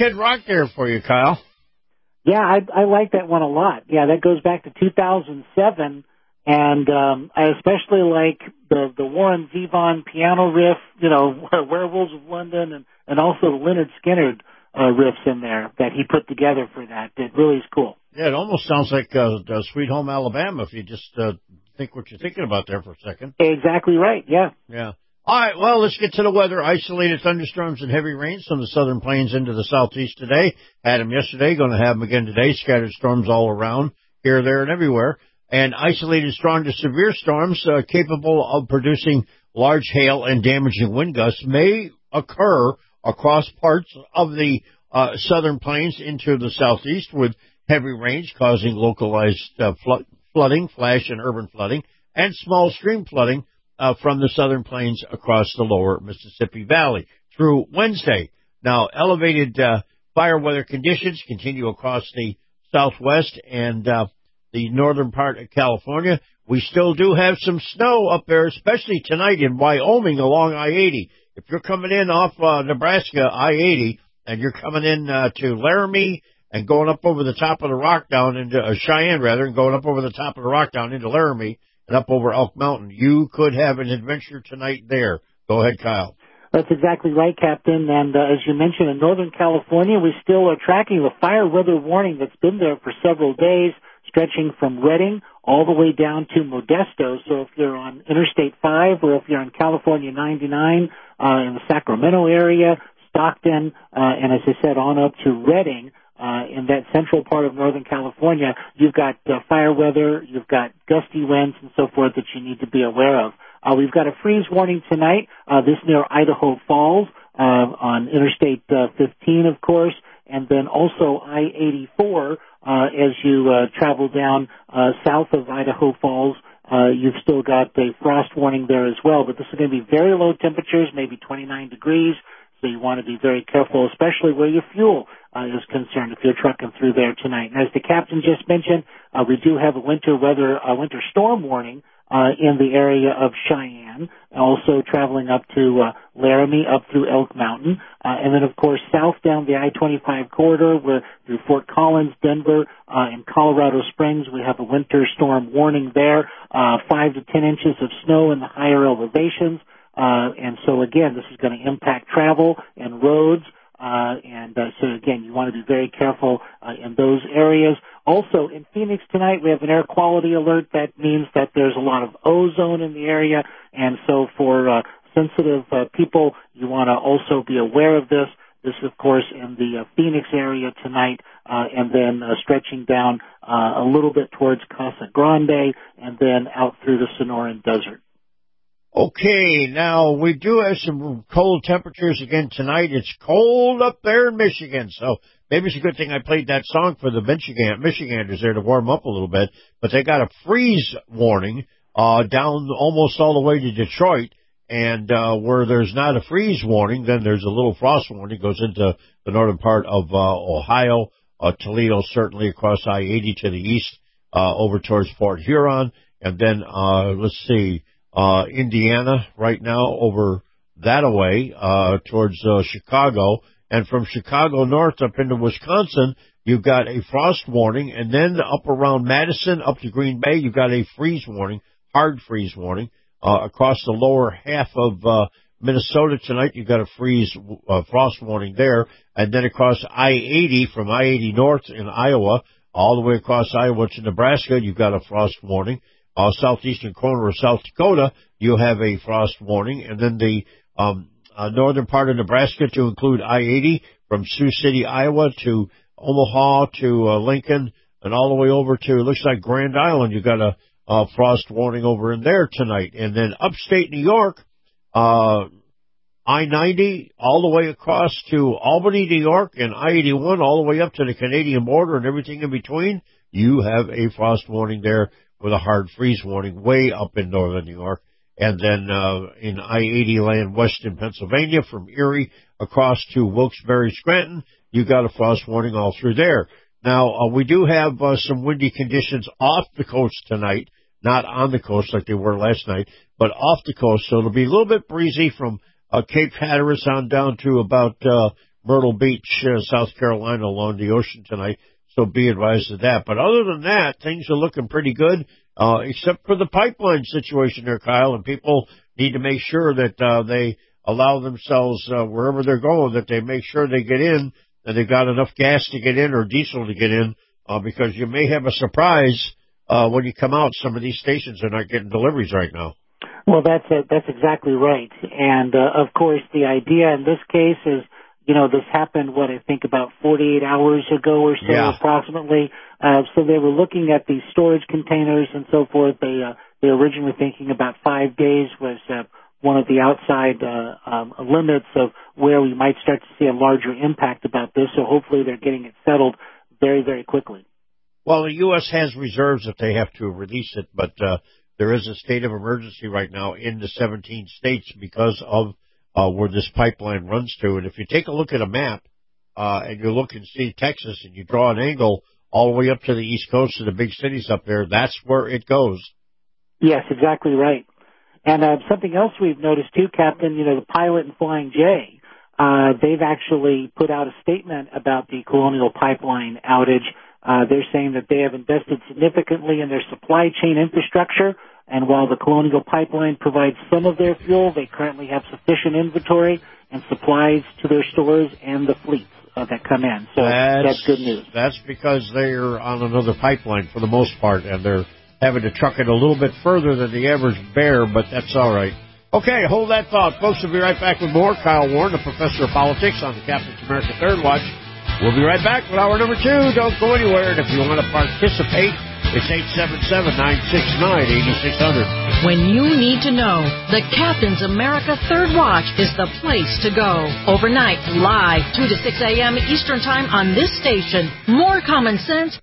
Kid Rock there for you, Kyle. Yeah, I, I like that one a lot. Yeah, that goes back to two thousand seven, and um, I especially like the the Warren Zevon piano riff, you know, Werewolves of London, and, and also the Leonard Skinner uh, riffs in there that he put together for that. It really is cool. Yeah, it almost sounds like uh, uh, Sweet Home Alabama if you just uh, think what you're thinking about there for a second. Exactly right, yeah. Yeah. All right, well, let's get to the weather. Isolated thunderstorms and heavy rains from the southern plains into the southeast today. Had them yesterday, going to have them again today. Scattered storms all around, here, there, and everywhere. And isolated strong to severe storms uh, capable of producing large hail and damaging wind gusts may occur across parts of the uh, southern plains into the southeast with heavy rains causing localized uh, flood, flooding, flash and urban flooding, and small stream flooding Uh, from the southern plains across the lower Mississippi Valley through Wednesday. Now, elevated uh, fire weather conditions continue across the southwest and uh, the northern part of California. We still do have some snow up there, especially tonight in Wyoming along I eighty. If you're coming in off uh, Nebraska I eighty and you're coming in uh, to Laramie and going up over the top of the rock down into uh, Cheyenne, rather, and going up over the top of the rock down into Laramie, and up over Elk Mountain, you could have an adventure tonight there. Go ahead, Kyle. That's exactly right, Captain. And uh, as you mentioned, in Northern California, we still are tracking the fire weather warning that's been there for several days, stretching from Redding all the way down to Modesto. So if you're on Interstate five or if you're on California ninety-nine uh, in the Sacramento area, Stockton, uh, and as I said, on up to Redding, Uh, in that central part of Northern California, you've got uh, fire weather, you've got gusty winds and so forth that you need to be aware of. Uh, we've got a freeze warning tonight, uh, this near Idaho Falls, uh, on Interstate uh, fifteen, of course, and then also I eighty-four, uh, as you uh, travel down uh, south of Idaho Falls. Uh, you've still got a frost warning there as well, but this is going to be very low temperatures, maybe twenty-nine degrees. So you want to be very careful, especially where your fuel uh, is concerned if you're trucking through there tonight. And as the captain just mentioned, uh, we do have a winter weather, a winter storm warning uh, in the area of Cheyenne, also traveling up to uh, Laramie, up through Elk Mountain, uh, and then of course south down the I twenty-five corridor, where through Fort Collins, Denver, uh, and Colorado Springs, we have a winter storm warning there, uh, five to ten inches of snow in the higher elevations. Uh, and so again, this is going to impact travel and roads. Uh, and uh, so again, you want to be very careful uh, in those areas. Also, in Phoenix tonight, we have an air quality alert. That means that there's a lot of ozone in the area. And so for uh, sensitive uh, people, you want to also be aware of this. This, of course, in the uh, Phoenix area tonight, uh, and then uh, stretching down uh, a little bit towards Casa Grande, and then out through the Sonoran Desert. Okay, now we do have some cold temperatures again tonight. It's cold up there in Michigan, so maybe it's a good thing I played that song for the Michigan Michiganders there to warm up a little bit. But they got a freeze warning uh down almost all the way to Detroit, and uh where there's not a freeze warning, then there's a little frost warning. It goes into the northern part of uh Ohio, uh Toledo, certainly across I eighty to the east, uh over towards Fort Huron, and then uh let's see. Uh, Indiana right now over that away, uh, towards, uh, Chicago. And from Chicago north up into Wisconsin, you've got a frost warning. And then up around Madison, up to Green Bay, you've got a freeze warning, hard freeze warning. Uh, across the lower half of, uh, Minnesota tonight, you've got a freeze, uh, frost warning there. And then across I eighty from I eighty north in Iowa, all the way across Iowa to Nebraska, you've got a frost warning. Uh, southeastern corner of South Dakota, you have a frost warning. And then the um, uh, northern part of Nebraska to include I eighty from Sioux City, Iowa to Omaha to uh, Lincoln and all the way over to, it looks like Grand Island. You've got a, a frost warning over in there tonight. And then upstate New York, uh, I ninety all the way across to Albany, New York, and I eighty-one all the way up to the Canadian border and everything in between. You have a frost warning there with a hard freeze warning way up in northern New York. And then uh in I eighty land west in Pennsylvania from Erie across to Wilkes-Barre, Scranton, you got a frost warning all through there. Now, uh, we do have uh, some windy conditions off the coast tonight, not on the coast like they were last night, but off the coast. So it'll be a little bit breezy from uh, Cape Hatteras on down to about uh Myrtle Beach, uh, South Carolina, along the ocean tonight. So be advised of that. But other than that, things are looking pretty good, uh, except for the pipeline situation there, Kyle. And people need to make sure that uh, they allow themselves, uh, wherever they're going, that they make sure they get in, that they've got enough gas to get in or diesel to get in, uh, because you may have a surprise uh, when you come out. Some of these stations are not getting deliveries right now. Well, that's it. That's exactly right. And, uh, of course, the idea in this case is, you know, this happened, what, I think about forty-eight hours ago or so, yeah. approximately. Uh, so they were looking at these storage containers and so forth. They, uh, they were originally thinking about five days was, uh, one of the outside, uh, um, limits of where we might start to see a larger impact about this. So hopefully they're getting it settled very, very quickly. Well, the U S has reserves if they have to release it, but, uh, there is a state of emergency right now in the seventeen states because of Uh, where this pipeline runs to. And if you take a look at a map, uh, and you look and see Texas and you draw an angle all the way up to the East Coast to the big cities up there, that's where it goes. Yes, exactly right. And, uh, something else we've noticed too, Captain, you know, the Pilot and Flying J, uh, they've actually put out a statement about the Colonial Pipeline outage. Uh, they're saying that they have invested significantly in their supply chain infrastructure. And while the Colonial Pipeline provides some of their fuel, they currently have sufficient inventory and supplies to their stores and the fleets uh, that come in. So that's, that's good news. That's because they're on another pipeline for the most part, and they're having to truck it a little bit further than the average bear, but that's all right. Okay, hold that thought. Folks, we'll be right back with more. Kyle Warren, the professor of politics on the Captain's America Third Watch. We'll be right back with hour number two. Don't go anywhere. And if you want to participate, it's eight seven seven, nine six nine, eight six zero zero. When you need to know, the Captain's America Third Watch is the place to go. Overnight, live, two to six a.m. Eastern Time on this station. More common sense.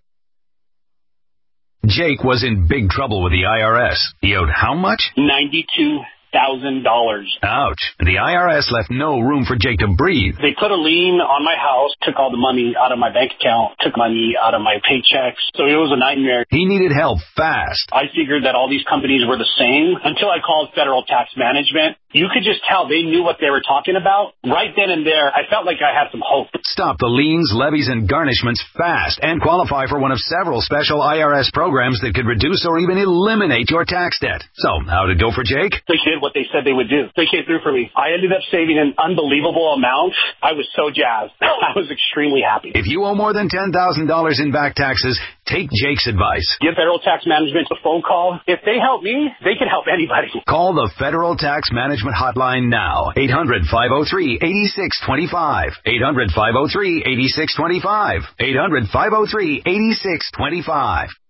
Jake was in big trouble with the I R S. He owed how much? ninety-two thousand dollars. Ouch. The I R S left no room for Jake to breathe. They put a lien on my house, took all the money out of my bank account, took money out of my paychecks. So it was a nightmare. He needed help fast. I figured that all these companies were the same until I called Federal Tax Management. You could just tell they knew what they were talking about. Right then and there, I felt like I had some hope. Stop the liens, levies, and garnishments fast and qualify for one of several special I R S programs that could reduce or even eliminate your tax debt. So, how'd it go for Jake? They did what they said they would do. They came through for me. I ended up saving an unbelievable amount. I was so jazzed. I was extremely happy. If you owe more than ten thousand dollars in back taxes, take Jake's advice. Give Federal Tax Management a phone call. If they help me, they can help anybody. Call the Federal Tax Management Hotline now. eight hundred, five oh three, eight six two five. eight hundred, five oh three, eight six two five. eight hundred, five oh three, eight six two five.